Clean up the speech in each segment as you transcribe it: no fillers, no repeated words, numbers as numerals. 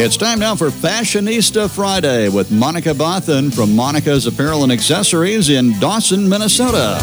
It's time now for Fashionista Friday with Monica Bothan from Monica's Apparel and Accessories in Dawson, Minnesota.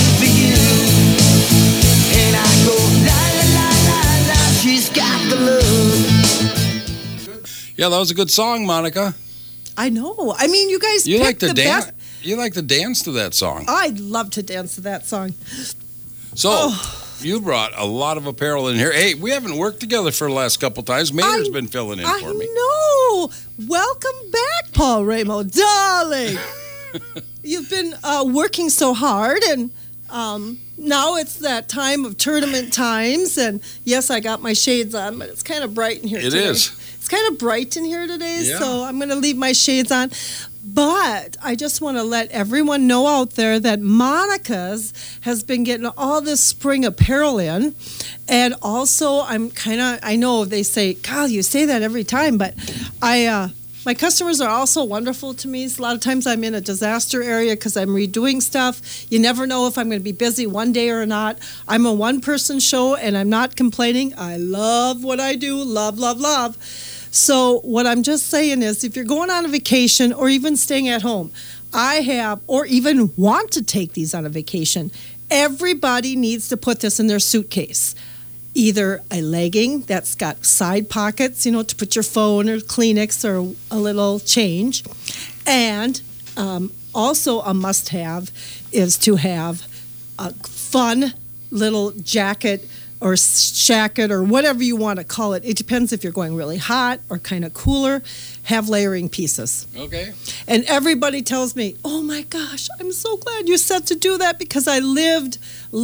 Yeah, that was a good song, Monica. I know. I mean, you guys You like picked to the dance. best. You like to dance to that song. I'd love to dance to that song. So you brought a lot of apparel in here. Hey, we haven't worked together for the last couple times. Mayor's been filling in for me. I know. Welcome back, Paul Ramo, darling. You've been working so hard, and now it's that time of tournament times. And yes, I got my shades on, but it's kind of bright in here today. It is. It's kind of bright in here today, Yeah. so I'm going to leave my shades on. But I just want to let everyone know out there that Monica's has been getting all this spring apparel in. And also, I know they say, "God, you say that every time," but my customers are also wonderful to me. A lot of times I'm in a disaster area because I'm redoing stuff. You never know if I'm going to be busy one day or not. I'm a one-person show, and I'm not complaining. I love what I do. Love, love, love. So what I'm just saying is, if you're going on a vacation or even staying at home, or even want to take these on a vacation, everybody needs to put this in their suitcase. Either a legging that's got side pockets, to put your phone or Kleenex or a little change. And also a must-have is to have a fun little jacket or shacket or whatever you want to call it. It depends if you're going really hot or kind of cooler. Have layering pieces. Okay. And everybody tells me, "Oh my gosh, I'm so glad you said to do that," because I lived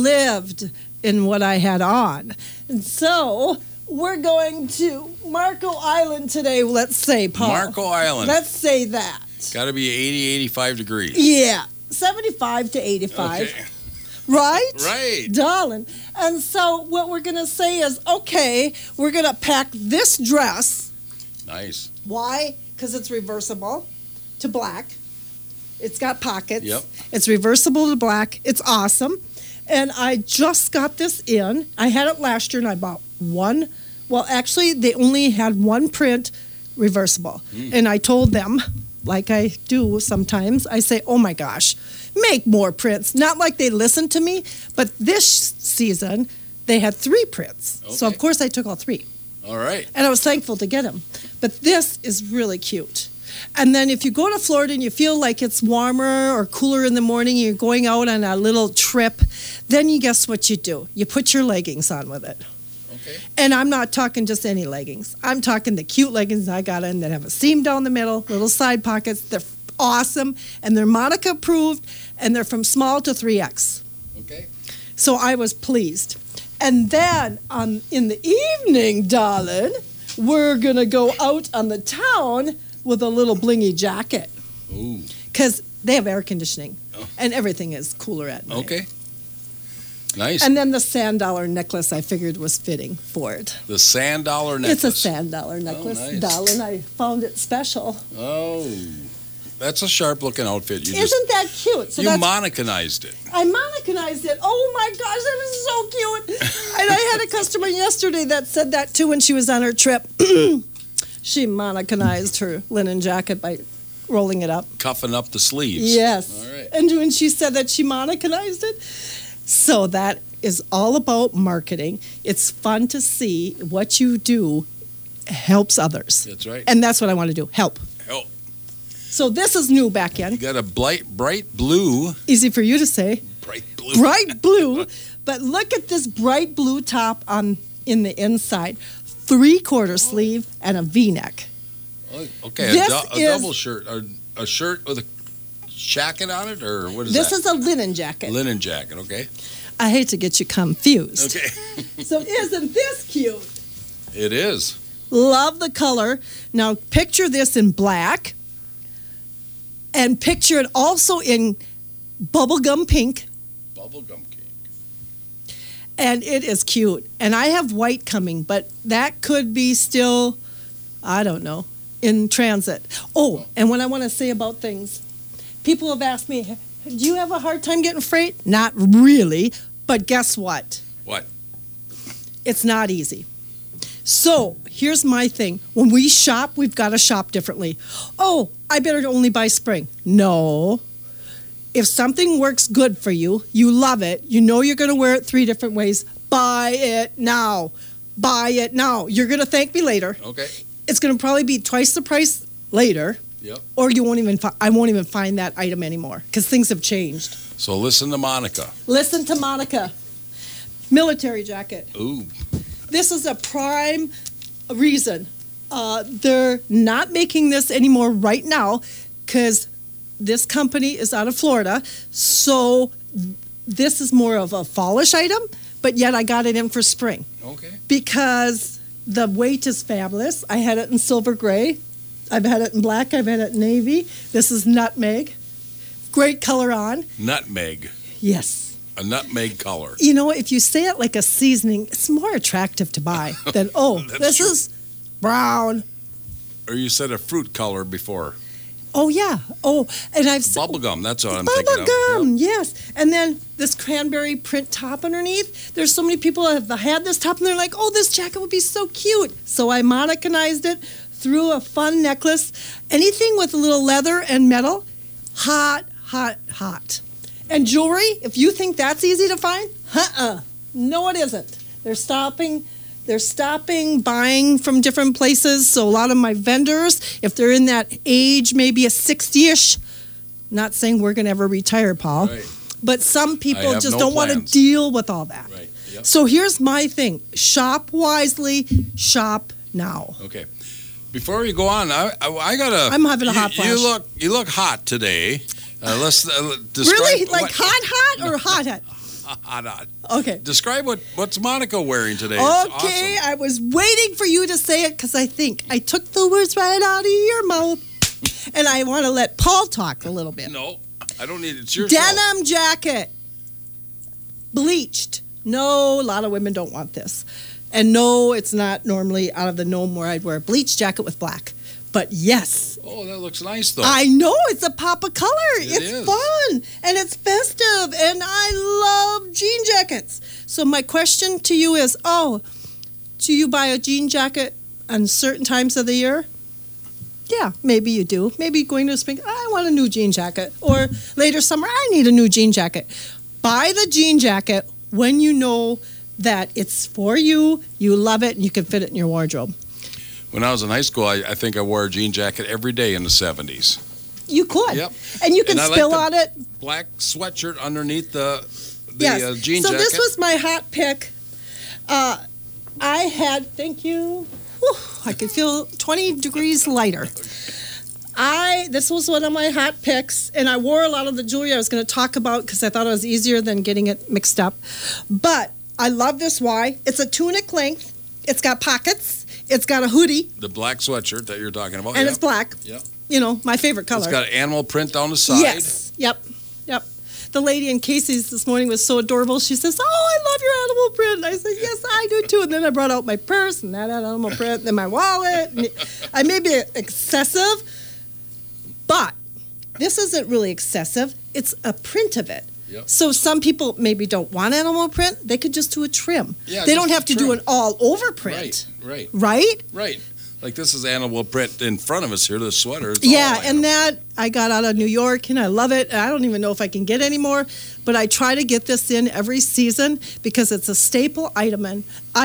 in what I had on. And so we're going to Marco Island today, let's say, Paul. Marco Island. Let's say that. Got to be 80, 85 degrees. Yeah, 75 to 85. Okay. Right? Right. Darling. And so what we're going to say is, okay, we're going to pack this dress. Nice. Why? Because it's reversible to black. It's got pockets. Yep. It's reversible to black. It's awesome. And I just got this in. I had it last year, and I bought one. Well, actually, they only had one print reversible. And I told them, like I do sometimes, I say, "Oh my gosh, make more prints." Not like they listen to me, but this season they had 3 prints. So, of course, I took all 3. All right. And I was thankful to get them. But this is really cute. And then if you go to Florida and you feel like it's warmer or cooler in the morning, you're going out on a little trip, then you guess what you do? You put your leggings on with it. Okay. And I'm not talking just any leggings. I'm talking the cute leggings I got in that have a seam down the middle, little side pockets. They're awesome, and they're Monica approved, and they're from small to 3X. Okay. So I was pleased. And then in the evening, darling, we're going to go out on the town with a little blingy jacket. Ooh. Because they have air conditioning, and everything is cooler at night. Okay. Nice. And then the sand dollar necklace I figured was fitting for it. The sand dollar necklace. It's a sand dollar necklace, nice. darling. I found it special. Oh, that's a sharp looking outfit. Isn't that cute? So you Monicanized it. I Monicanized it. Oh my gosh, that is so cute. And I had a customer yesterday that said that too when she was on her trip. She Monicanized her linen jacket by rolling it up. Cuffing up the sleeves. Yes. All right. And when she said that she Monicanized it. So that is all about marketing. It's fun to see what you do helps others. That's right. And that's what I want to do, help. Help. So this is new back in. You got a bright blue. Easy for you to say. Bright blue. Bright blue. But look at this bright blue top in the inside. 3/4 sleeve and a V-neck. Okay, a double shirt. A shirt with a jacket on it, or what is this that? This is a linen jacket. Linen jacket, okay. I hate to get you confused. Okay. So isn't this cute? It is. Love the color. Now picture this in black. And picture it also in bubblegum pink. Bubblegum pink. And it is cute. And I have white coming, but that could be still, I don't know, in transit. Oh, and what I want to say about things. People have asked me, do you have a hard time getting freight? Not really, but guess what? What? It's not easy. So here's my thing. When we shop, we've got to shop differently. Oh, I better only buy spring. No. If something works good for you, you love it, you know you're going to wear it 3 different ways, buy it now. Buy it now. You're going to thank me later. Okay. It's going to probably be twice the price later. Yep. Or you won't even I won't even find that item anymore because things have changed. So listen to Monica. Listen to Monica. Military jacket. Ooh. This is a prime reason. They're not making this anymore right now because this company is out of Florida. So this is more of a fallish item, but yet I got it in for spring. Okay. Because the weight is fabulous. I had it in silver gray. I've had it in black. I've had it in navy. This is nutmeg. Great color on. Nutmeg. Yes. A nutmeg color. You know, if you say it like a seasoning, it's more attractive to buy than, this is brown. Or you said a fruit color before. Oh, yeah. Oh, and I've Bubblegum, that's what I'm thinking of. Bubblegum, yes. And then this cranberry print top underneath. There's so many people that have had this top, and they're like, oh, this jacket would be so cute. So I Monica-nized it through a fun necklace. Anything with a little leather and metal, hot, hot, hot. And jewelry, if you think that's easy to find, no, it isn't. They're stopping buying from different places. So a lot of my vendors, if they're in that age, maybe a 60-ish, not saying we're going to ever retire, Paul, right. But some people just no don't want to plans. deal with all that. Right. Yep. So here's my thing. Shop wisely, shop now. Okay. Before we go on, I gotta. I'm having a hot flash. You look hot today. Let's describe. Really? Like hot or hot? Hot. Okay. Describe what's Monica wearing today. Okay, It's awesome. I was waiting for you to say it because I think I took the words right out of your mouth. And I want to let Paul talk a little bit. No, I don't need it. It's your Denim jacket. Bleached. No, a lot of women don't want this. And no, it's not normally out of the norm where I'd wear a bleached jacket with black. But yes. Oh, that looks nice, though. I know. It's a pop of color. It's It's fun. And it's festive. And I love jean jackets. So my question to you is, do you buy a jean jacket on certain times of the year? Yeah, maybe you do. Maybe going to spring, I want a new jean jacket. Or later summer, I need a new jean jacket. Buy the jean jacket when you know that it's for you, you love it, and you can fit it in your wardrobe. When I was in high school, I think I wore a jean jacket every day in the 70s. You could. Yep. And you can spill on it. Black sweatshirt underneath the Yes. jean so jacket. this was my hot pick. I had, thank you. Whew, I could feel 20 degrees lighter. This was one of my hot picks, and I wore a lot of the jewelry I was going to talk about because I thought it was easier than getting it mixed up. But I love this. Why? It's a tunic length. It's got pockets. It's got a hoodie. The black sweatshirt that you're talking about. And it's black. Yep. You know, my favorite color. It's got an animal print down the side. Yes. Yep. The lady in Casey's this morning was so adorable. She says, I love your animal print. And I said, yes, I do too. And then I brought out my purse and that had animal print and then my wallet. And I may be excessive, but this isn't really excessive. It's a print of it. Yep. So some people maybe don't want animal print. They could just do a trim. Yeah, they just don't have to do trim. an all-over print. Right. Right? Like this is animal print in front of us here, the sweater. It's Yeah, all and animal. that I got out of New York, and I love it. I don't even know if I can get any more, but I try to get this in every season because it's a staple item, and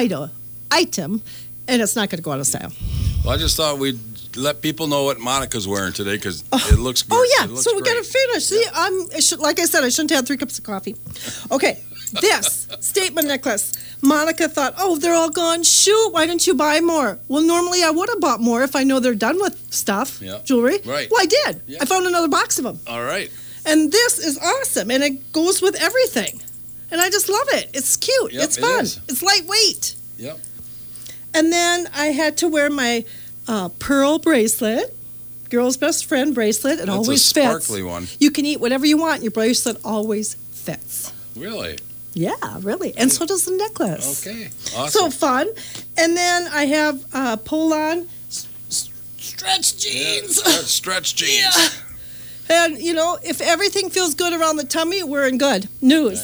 it's not going to go out of style. Well, I just thought we'd let people know what Monica's wearing today because it looks good. Oh, yeah, It looks so we great. got to finish. See, like I said, I shouldn't have 3 cups of coffee. Okay, this statement necklace. Monica thought, they're all gone. Shoot, why didn't you buy more? Well, normally I would have bought more if I know they're done with stuff, jewelry. Right. Well, I did. Yeah. I found another box of them. All right. And this is awesome, and it goes with everything. And I just love it. It's cute. Yep, it's it fun. is. It's lightweight. Yep. And then I had to wear my pearl bracelet, girl's best friend bracelet. It That's always a fits. sparkly one. You can eat whatever you want. Your bracelet always fits. Really? Yeah, really. And so does the necklace. Okay. So Awesome. fun. And then I have pull-on stretch jeans. Yeah, stretch jeans. Yeah. And, if everything feels good around the tummy, we're in good. News.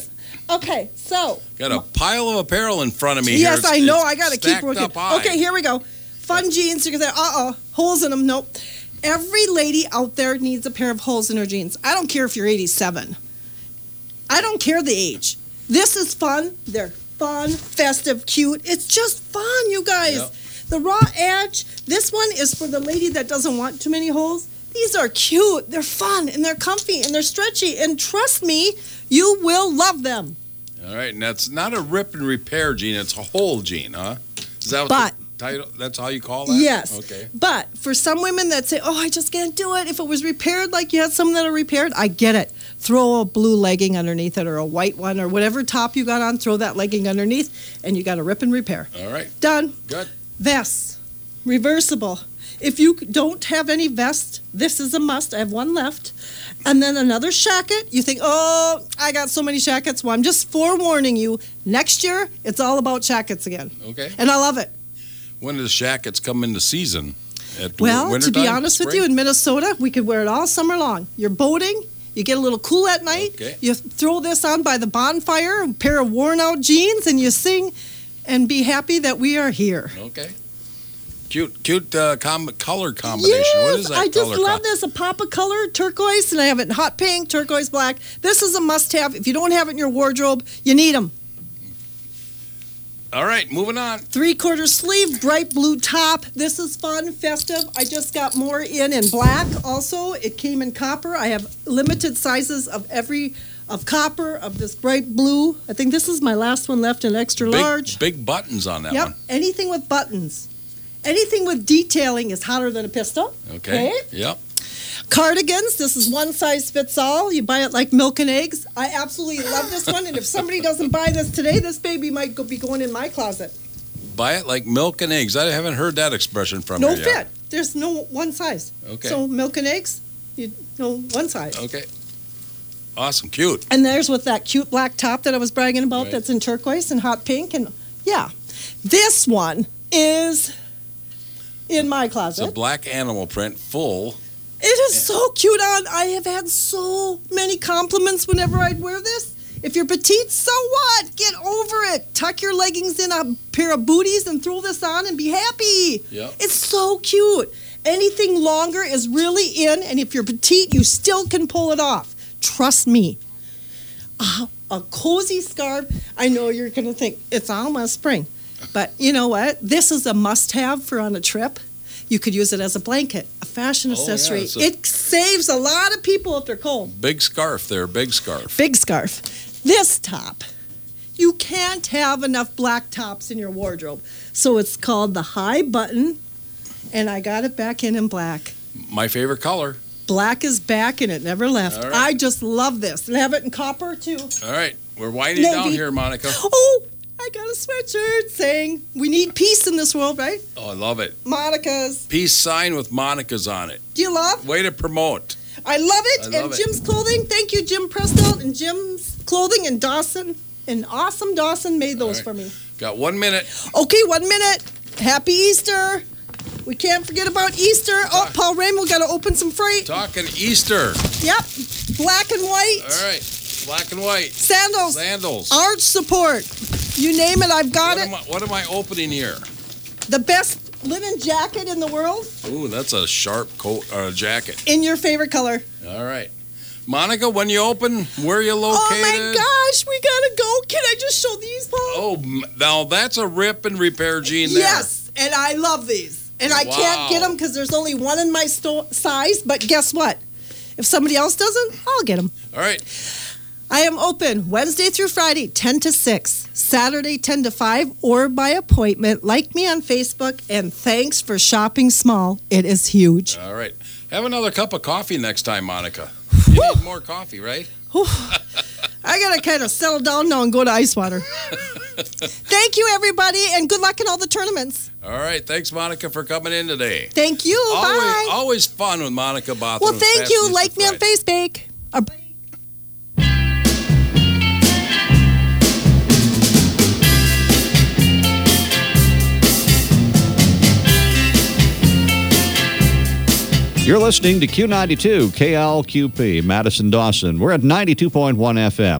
Okay, so. Got a pile of apparel in front of me. Yes, here. I know. I got to keep stacked working. up high. Okay, here we go. Fun jeans. You can say, holes in them. Nope. Every lady out there needs a pair of holes in her jeans. I don't care if you're 87. I don't care the age. This is fun. They're fun, festive, cute. It's just fun, you guys. Yep. The Raw Edge, this one is for the lady that doesn't want too many holes. These are cute. They're fun, and they're comfy, and they're stretchy. And trust me, you will love them. All right, and that's not a rip and repair jean. It's a whole jean, huh? Is that But the title? That's how you call that? yes. Okay. But for some women that say, I just can't do it. If it was repaired like you had some that are repaired, I get it. Throw a blue legging underneath it or a white one or whatever top you got on, throw that legging underneath, and you got a rip and repair. All right. Done. Good. Vests. Reversible. If you don't have any vest, this is a must. I have one left. And then another shacket. You think, I got so many shackets. Well, I'm just forewarning you. Next year, it's all about shackets again. Okay. And I love it. When do the shackets come into season? Well, to be wintertime, honest with spring? you, in Minnesota, we could wear it all summer long. You're boating. You get a little cool at night. Okay. You throw this on by the bonfire, a pair of worn-out jeans, and you sing and be happy that we are here. Okay. Cute color combination. Yes, What is that I just color love this. A pop of color, turquoise, and I have it in hot pink, turquoise black. This is a must-have. If you don't have it in your wardrobe, you need them. All right, moving on. 3/4 sleeve, bright blue top. This is fun, festive. I just got more in black also. It came in copper. I have limited sizes of copper, of this bright blue. I think this is my last one left in extra large. Big buttons on that Yep, one. anything with buttons. Anything with detailing is hotter than a pistol. Okay. Yep. Cardigans, this is one size fits all. You buy it like milk and eggs. I absolutely love this one. And if somebody doesn't buy this today, this baby might be going in my closet. Buy it like milk and eggs. I haven't heard that expression from No you fit. yet. There's no one size. Okay. So milk and eggs, one size. Okay. Awesome. Cute. And there's with that cute black top that I was bragging about Right. that's in turquoise and hot pink. And yeah, this one is in my It's closet. a black animal print, full. It is so cute on. I have had so many compliments whenever I'd wear this. If you're petite, so what? Get over it. Tuck your leggings in a pair of booties and throw this on and be happy. Yep. It's so cute. Anything longer is really in, and if you're petite, you still can pull it off. Trust me. A cozy scarf. I know you're going to think it's almost spring, but you know what? This is a must-have for on a trip. You could use it as a blanket, a fashion accessory. it's It saves a lot of people if they're cold. Big scarf there, big scarf. Big scarf. This top. You can't have enough black tops in your wardrobe. So it's called the high button, and I got it back in black. My favorite color. Black is back, and it never left. All right. I just love this. And I have it in copper, too. All right, we're winding Navy. down here, Monica. Oh, I got a sweatshirt saying we need peace in this world, right? Oh, I love it. Monica's. Peace sign with Monica's on it. Do you love? Way to promote. I love it. I love And it. Jim's Clothing. Thank you, Jim Prestold and Jim's Clothing in Dawson. And awesome Dawson made those All right. for me. Got 1 minute. Okay, 1 minute. Happy Easter. We can't forget about Easter. Oh, Paul Raymond got to open some freight. Talking Easter. Yep. Black and white. All right, black and white. Sandals. Sandals. Arch support. You name it, I've got it. What am I opening here? The best linen jacket in the world Ooh, that's a sharp coat or jacket. in your favorite color. All right. Monica, when you open, where are you located? Oh my gosh, we gotta go. Can I just show these, Paul? Oh, now that's a rip and repair jean there. Yes, and I love these. And I Wow. can't get them because there's only one in my size. But guess what? If somebody else doesn't, I'll get them. All right. I am open Wednesday through Friday, 10 to 6, Saturday, 10 to 5, or by appointment. Like me on Facebook, and thanks for shopping small. It is huge. All right. Have another cup of coffee next time, Monica. You need more coffee, right? I got to kind of settle down now and go to Icewater. Thank you, everybody, and good luck in all the tournaments. All right. Thanks, Monica, for coming in today. Thank you. Bye. Always fun with Monica Botham. Well, thank you. Like me on Facebook. You're listening to Q92 KLQP, Madison Dawson. We're at 92.1 FM.